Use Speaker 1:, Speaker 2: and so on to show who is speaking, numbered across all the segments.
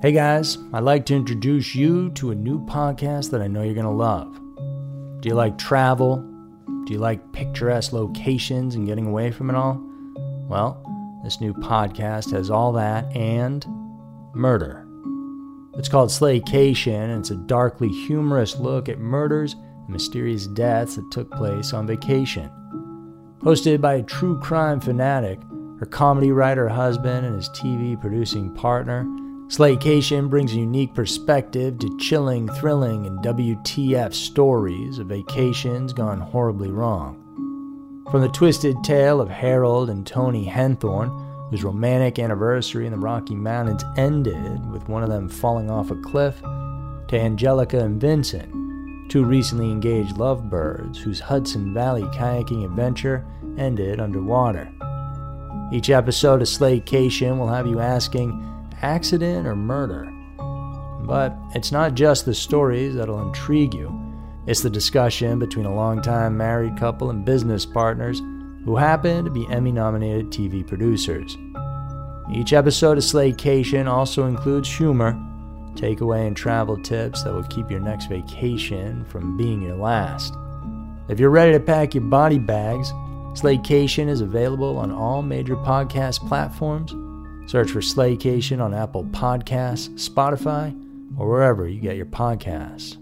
Speaker 1: Hey guys, I'd like to introduce you to a new podcast that I know you're going to love. Do you like travel? Do you like picturesque locations and getting away from it all? Well, this new podcast has all that and murder. It's called Slaycation, and it's a darkly humorous look at murders and mysterious deaths that took place on vacation. Hosted by a true crime fanatic, her comedy writer husband, and his TV producing partner, Slaycation brings a unique perspective to chilling, thrilling, and WTF stories of vacations gone horribly wrong. From the twisted tale of Harold and Toni Henthorn, whose romantic anniversary in the Rocky Mountains ended with one of them falling off a cliff, to Angelica and Vincent, two recently engaged lovebirds whose Hudson Valley kayaking adventure ended underwater. Each episode of Slaycation will have you asking, accident or murder? But it's not just the stories that'll intrigue you. It's the discussion between a longtime married couple and business partners who happen to be Emmy-nominated TV producers. Each episode of Slaycation also includes humor, takeaway and travel tips that will keep your next vacation from being your last. If you're ready to pack your body bags, Slaycation is available on all major podcast platforms. Search for Slaycation on Apple Podcasts, Spotify, or wherever you get your podcasts.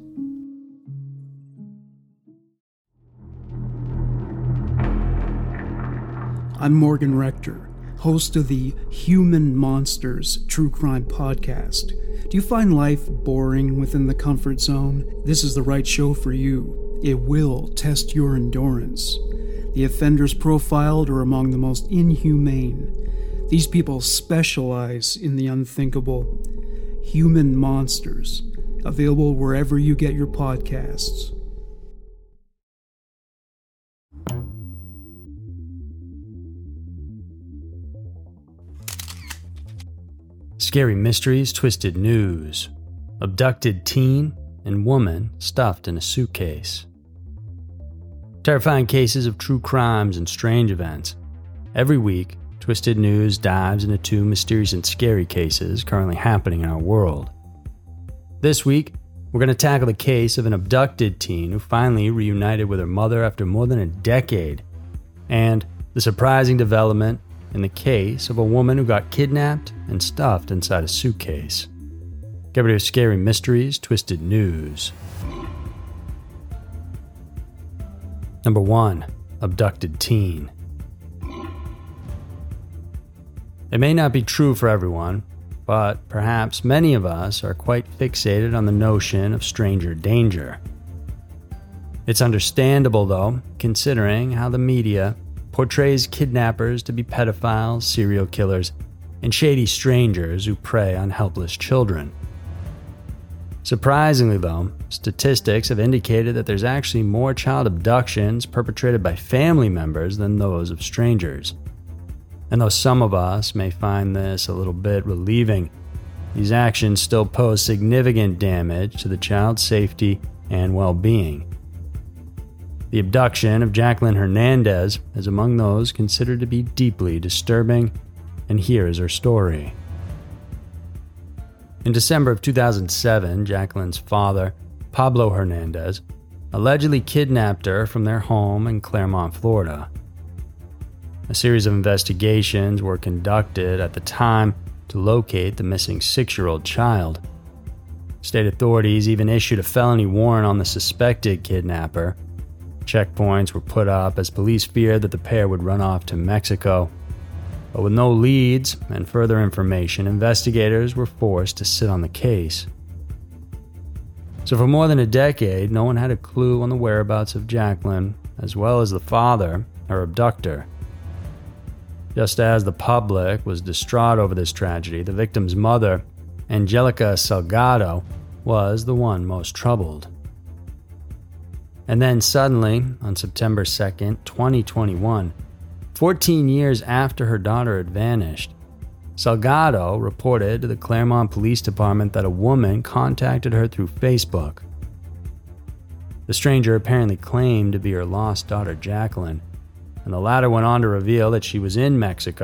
Speaker 2: I'm Morgan Rector, host of the Human Monsters True Crime Podcast. Do you find life boring within the comfort zone? This is the right show for you. It will test your endurance. The offenders profiled are among the most inhumane. These people specialize in the unthinkable. Human Monsters, available wherever you get your podcasts.
Speaker 1: Scary mysteries, twisted news. Abducted teen and woman stuffed in a suitcase. Terrifying cases of true crimes and strange events. Every week, Twisted News dives into two mysterious and scary cases currently happening in our world. This week, we're going to tackle the case of an abducted teen who finally reunited with her mother after more than a decade, and the surprising development in the case of a woman who got kidnapped and stuffed inside a suitcase. Get ready for Scary Mysteries, Twisted News. Number 1. Abducted teen. It may not be true for everyone, but perhaps many of us are quite fixated on the notion of stranger danger. It's understandable, though, considering how the media portrays kidnappers to be pedophiles, serial killers, and shady strangers who prey on helpless children. Surprisingly, though, statistics have indicated that there's actually more child abductions perpetrated by family members than those of strangers. And though some of us may find this a little bit relieving, these actions still pose significant damage to the child's safety and well-being. The abduction of Jacqueline Hernandez is among those considered to be deeply disturbing, and here is her story. In December of 2007, Jacqueline's father, Pablo Hernandez, allegedly kidnapped her from their home in Claremont, Florida. A series of investigations were conducted at the time to locate the missing 6-year-old child. State authorities even issued a felony warrant on the suspected kidnapper. Checkpoints were put up as police feared that the pair would run off to Mexico. But with no leads and further information, investigators were forced to sit on the case. So for more than a decade, no one had a clue on the whereabouts of Jacqueline, as well as the father, her abductor. Just as the public was distraught over this tragedy, the victim's mother, Angelica Salgado, was the one most troubled. And then suddenly, on September 2nd, 2021, 14 years after her daughter had vanished, Salgado reported to the Claremont Police Department that a woman contacted her through Facebook. The stranger apparently claimed to be her lost daughter Jacqueline, and the latter went on to reveal that she was in Mexico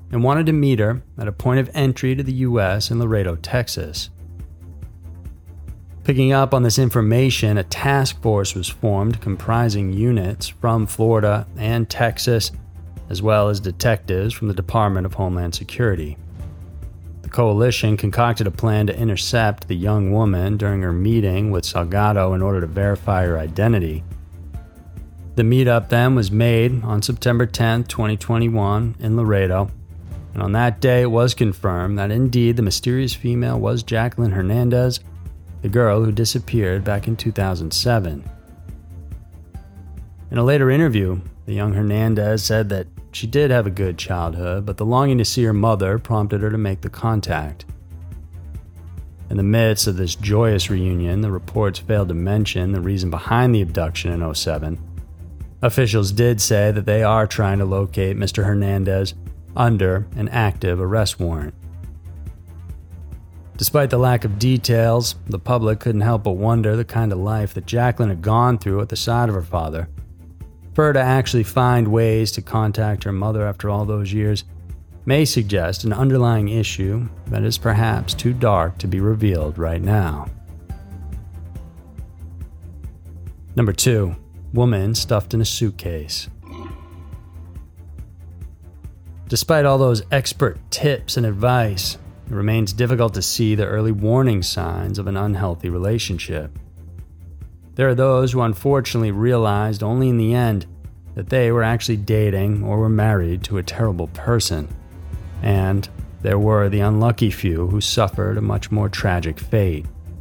Speaker 1: and wanted to meet her at a point of entry to the U.S. in Laredo, Texas. Picking up on this information, a task force was formed comprising units from Florida and Texas, as well as detectives from the Department of Homeland Security. The coalition concocted a plan to intercept the young woman during her meeting with Salgado in order to verify her identity. The meetup then was made on September 10, 2021 in Laredo, and on that day it was confirmed that indeed the mysterious female was Jacqueline Hernandez, the girl who disappeared back in 2007. In a later interview, the young Hernandez said that she did have a good childhood, but the longing to see her mother prompted her to make the contact. In the midst of this joyous reunion, the reports failed to mention the reason behind the abduction in 2007. Officials did say that they are trying to locate Mr. Hernandez under an active arrest warrant. Despite the lack of details, the public couldn't help but wonder the kind of life that Jacqueline had gone through at the side of her father. For her to actually find ways to contact her mother after all those years may suggest an underlying issue that is perhaps too dark to be revealed right now. Number 2. Woman stuffed in a suitcase. Despite all those expert tips and advice, it remains difficult to see the early warning signs of an unhealthy relationship. There are those who unfortunately realized only in the end that they were actually dating or were married to a terrible person. And there were the unlucky few who suffered a much more tragic fate.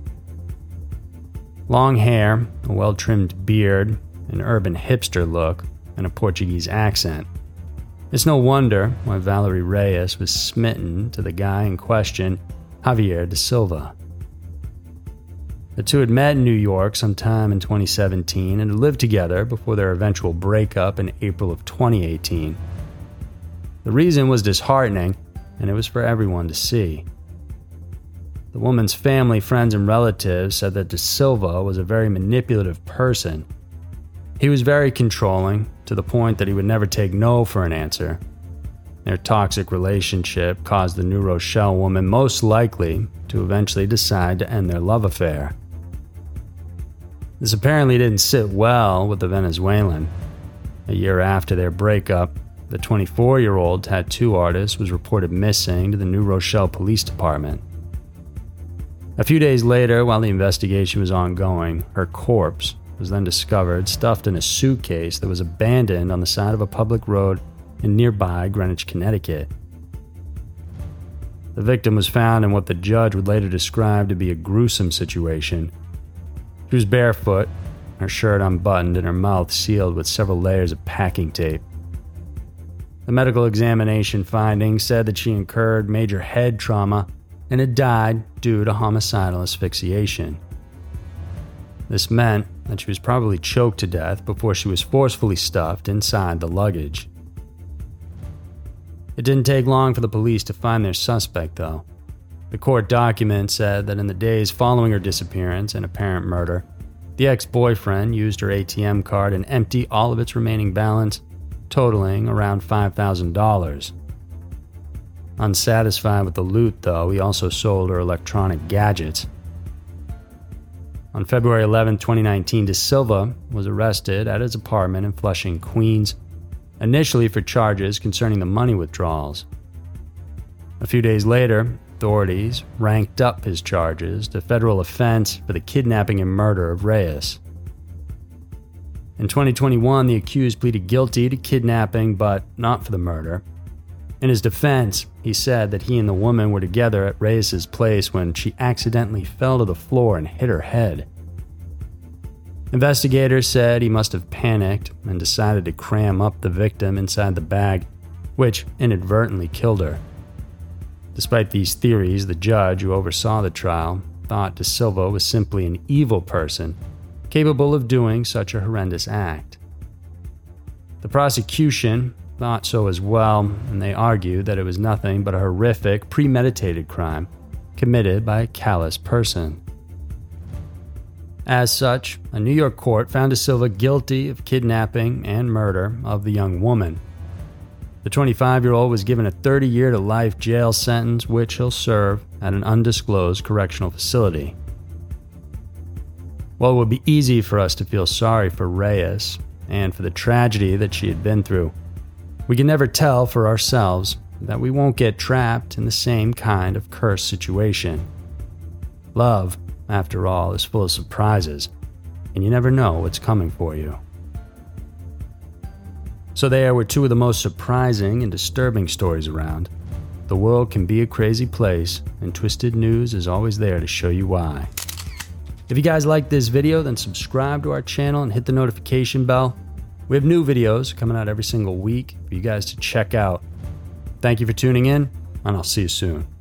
Speaker 1: Long hair, a well-trimmed beard, an urban hipster look, and a Portuguese accent. It's no wonder why Valerie Reyes was smitten to the guy in question, Javier da Silva. The two had met in New York sometime in 2017 and had lived together before their eventual breakup in April of 2018. The reason was disheartening, and it was for everyone to see. The woman's family, friends, and relatives said that da Silva was a very manipulative person. He was very controlling, to the point that he would never take no for an answer. Their toxic relationship caused the New Rochelle woman most likely to eventually decide to end their love affair. This apparently didn't sit well with the Venezuelan. A year after their breakup, the 24-year-old tattoo artist was reported missing to the New Rochelle Police Department. A few days later, while the investigation was ongoing, her corpse was then discovered stuffed in a suitcase that was abandoned on the side of a public road in nearby Greenwich, Connecticut. The victim was found in what the judge would later describe to be a gruesome situation. She was barefoot, her shirt unbuttoned and her mouth sealed with several layers of packing tape. The medical examination findings said that she incurred major head trauma and had died due to homicidal asphyxiation. This meant that she was probably choked to death before she was forcefully stuffed inside the luggage. It didn't take long for the police to find their suspect, though. The court document said that in the days following her disappearance and apparent murder, the ex-boyfriend used her ATM card and emptied all of its remaining balance, totaling around $5,000. Unsatisfied with the loot, though, he also sold her electronic gadgets. On February 11, 2019, da Silva was arrested at his apartment in Flushing, Queens, initially for charges concerning the money withdrawals. A few days later, authorities ranked up his charges to federal offense for the kidnapping and murder of Reyes. In 2021, the accused pleaded guilty to kidnapping, but not for the murder. In his defense, he said that he and the woman were together at Reyes' place when she accidentally fell to the floor and hit her head. Investigators said he must have panicked and decided to cram up the victim inside the bag, which inadvertently killed her. Despite these theories, the judge who oversaw the trial thought da Silva was simply an evil person, capable of doing such a horrendous act. The prosecution thought so as well, and they argued that it was nothing but a horrific, premeditated crime committed by a callous person. As such, a New York court found da Silva guilty of kidnapping and murder of the young woman. The 25-year-old was given a 30-year to life jail sentence, which he'll serve at an undisclosed correctional facility. While it would be easy for us to feel sorry for Reyes and for the tragedy that she had been through, we can never tell for ourselves that we won't get trapped in the same kind of cursed situation. Love, after all, is full of surprises, and you never know what's coming for you. So there were two of the most surprising and disturbing stories around. The world can be a crazy place, and Twisted News is always there to show you why. If you guys like this video, then subscribe to our channel and hit the notification bell. We have new videos coming out every single week for you guys to check out. Thank you for tuning in, and I'll see you soon.